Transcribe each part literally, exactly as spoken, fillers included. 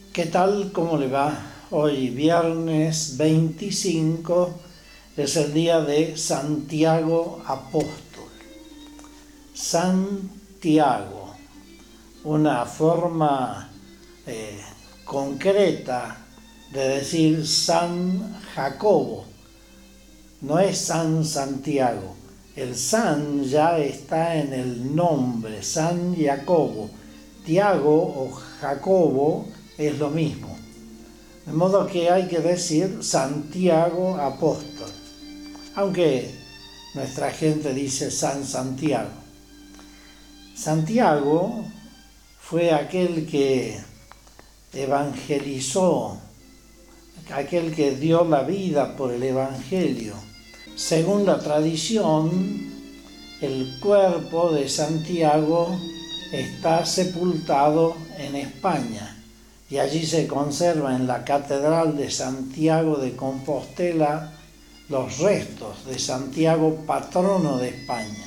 ¿Qué tal? ¿Cómo le va? Hoy viernes veinticinco es el día de Santiago Apóstol. Santiago, una forma eh, concreta de decir San Jacobo. No es San Santiago. El San ya está en el nombre, San Jacobo. Tiago o Jacobo es lo mismo. De modo que hay que decir Santiago Apóstol, aunque nuestra gente dice San Santiago. Santiago fue aquel que evangelizó, aquel que dio la vida por el Evangelio. Según la tradición, el cuerpo de Santiago está sepultado en España y allí se conserva en la Catedral de Santiago de Compostela los restos de Santiago, patrono de España.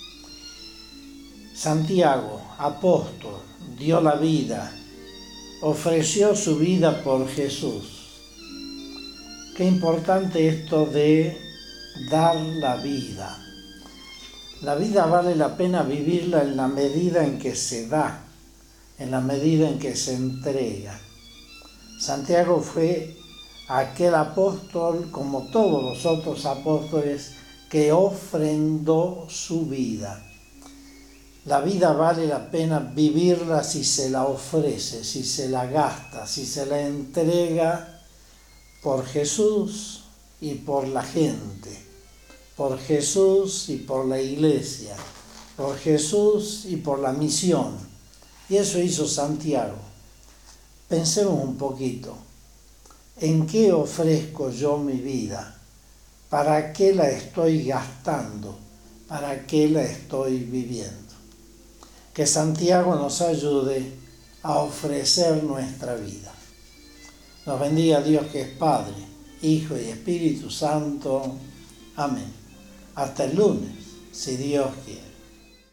Santiago, apóstol, dio la vida, ofreció su vida por Jesús. Qué importante esto de dar la vida. La vida vale la pena vivirla en la medida en que se da, en la medida en que se entrega. Santiago fue aquel apóstol, como todos los otros apóstoles, que ofrendó su vida. La vida vale la pena vivirla si se la ofrece, si se la gasta, si se la entrega por Jesús y por la gente, por Jesús y por la iglesia, por Jesús y por la misión. Y eso hizo Santiago. Pensemos un poquito, ¿en qué ofrezco yo mi vida? ¿Para qué la estoy gastando? ¿Para qué la estoy viviendo? Que Santiago nos ayude a ofrecer nuestra vida. Nos bendiga Dios, que es Padre, Hijo y Espíritu Santo. Amén. Hasta el lunes, si Dios quiere.